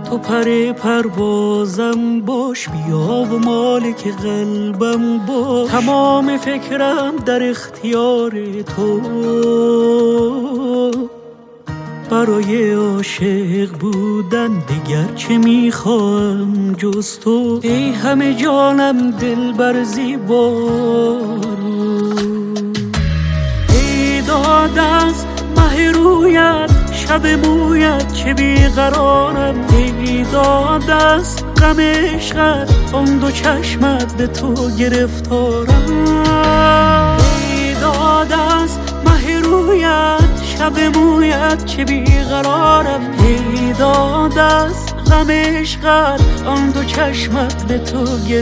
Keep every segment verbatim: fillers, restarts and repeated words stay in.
تو پر پروازم باش، بیا و مالک قلبم باش. تمام فکرم در اختیار تو، برای عاشق بودن دیگر چه میخواهم جز تو. ای همه جانم دلبر زیبا، ای داد از مه رویت شب مویت چه بیقرارم. ای داد از غم عشقت آن دو چشمت به تو گرفتارم. ای داد از مه رویت شب مویت چه بیقرارم. ای داد از غم عشقت آن دو چشمت به تو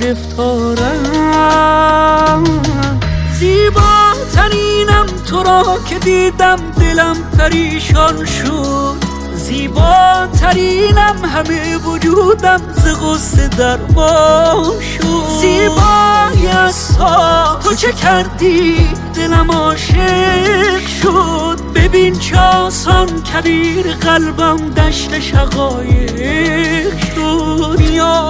گرفتارم. زیباترینم تو را که دیدم دلم پریشان شد. زیباترینم همه وجودم ز غصه درمان شد. زیبایی از تو چه کردی دلم عاشق شد. ببین چه آسان کبیر قلبم دشت شقایق شد. یا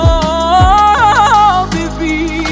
ببین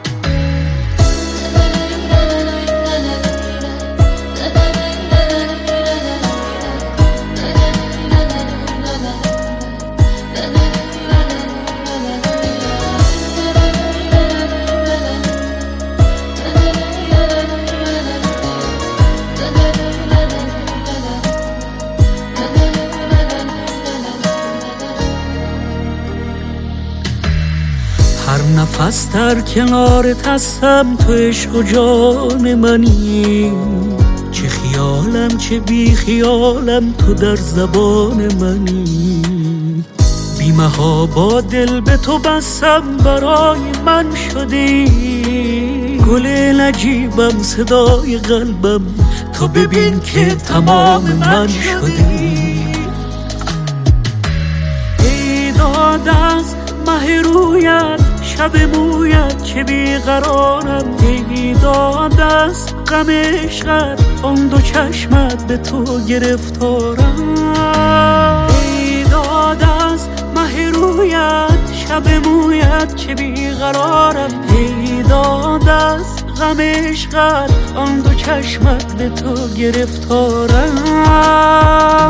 هر نفس در کنارت هستم، تو عشق و جان منی. چه خیالم چه بی خیالم تو در زبان منی. بیمه ها با دل به تو بستم برای من شدی. گل نجیبم صدای قلبم تو ببین که تمام من شدی. ای داد از مه رویت شب مویت چه بیقرارم. ای داد از غم عشقت آن دو چشمت به تو گرفتارم. ای داد از مه رویت شب مویت چه بیقرارم. ای داد از غم عشقت آن دو چشمت به تو گرفتارم.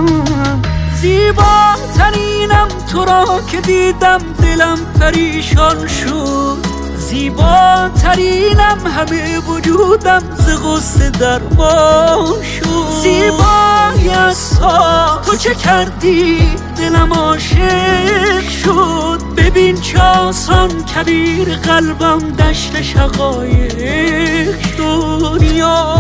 زیباترینم تو را که دیدم دلم پریشان شد. زیباترینم همه وجودم ز غصه درمان شد. زیبایی از تو چه کردی دلم عاشق شد. ببین چه آسان کبیر قلبم دشت شقایق شد. یا